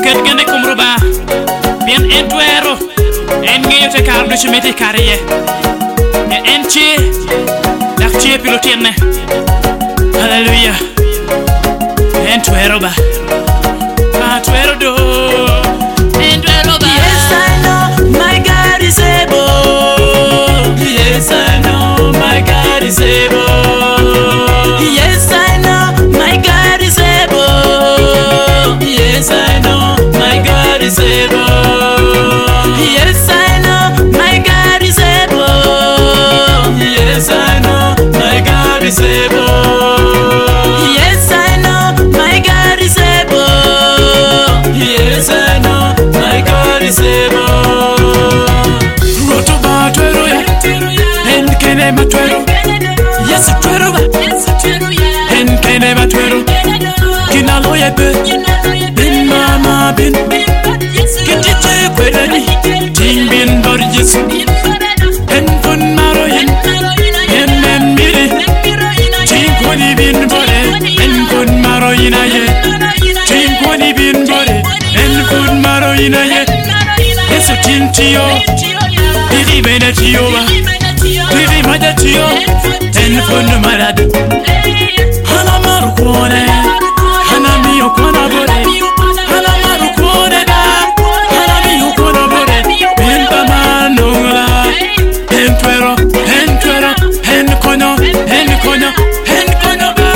ket gende kumruba bien entuero en ngeyo te kar do chimete kariye e enchi dak chi pilotine hallelujah entuero ba tuero do entuero ba. Yes, I know my God is able. Yes, I know my God is able. Yes, I know my God is able. Yes, I know my God is able. Yes, I know my God is able. Yes, I know my God is able. Yes, I know my God is able. Yes, I know my God is able. Roto ba tuero ya, en kene ma tuero. Yes, tuero ba, en kene ma tuero. Kina loye be, bin mama bin. Kiti che kwerani, ting bin bor Yesu. En fun maro yen, en miri. Ting koni bin bore, en fun maro ina ye. Ting koni bin bore, en fun maro ina ye. Yesu ting tiyo, biri bene tiyo ba. Biri mada tiyo, en fun marad. Hana maru kone, hana miyo kona bore. Hana maru kone da, hana miyo kona bore. Bimba manungla, en tuero, en kono, en kono, en kono ba.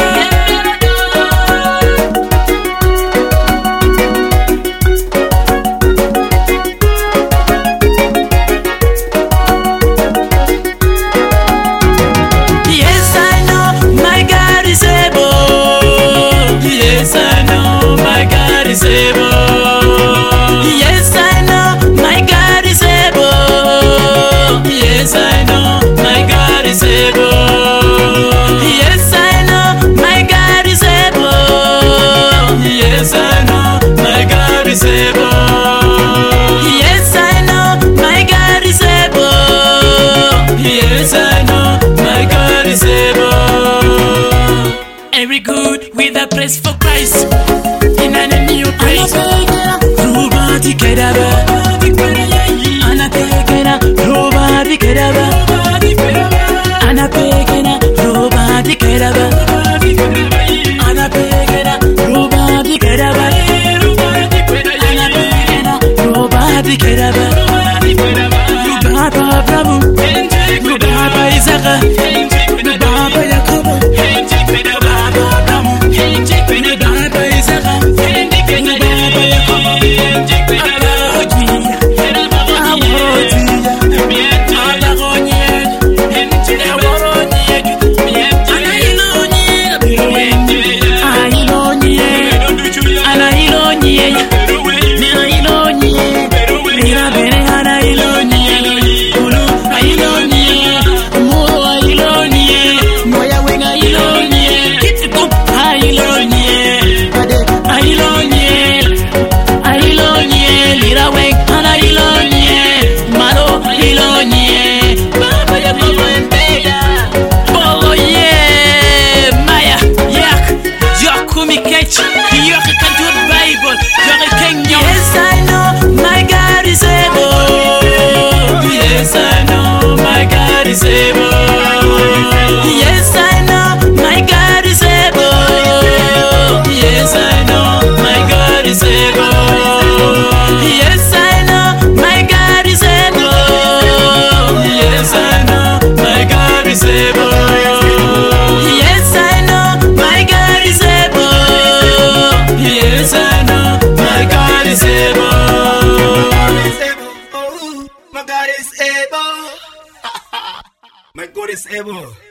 Yes, I know my God is able. Yes, I know my God is able. Yes, I know my God is able. Yes, I know my God is able. Yes, I know my God is able. Yes, I know my God is able. Yes, I know my God is able. Yes, I know my God is able. Every good with a praise for Christ. In a new praise. Nobody kedaba, anapekena. Nobody kedaba, anapekena. Nobody kedaba, anapekena. Nobody kedaba, anapekena. Nobody kedaba. Baba Abrahamu, Baba Isaka, Baba Yakobo, Baba Abrahamu, Baba Isaka, Baba Yakobo. Yes, I know my God is able. Yes, I know my God is able. Yes, I know my God is able. Yes, I know my God is able. Yes, I know my God is able. Yes, I know my God is able. Yes, I know my God is able. Yes, I know my God is able. Oh, my God is able. My God is able.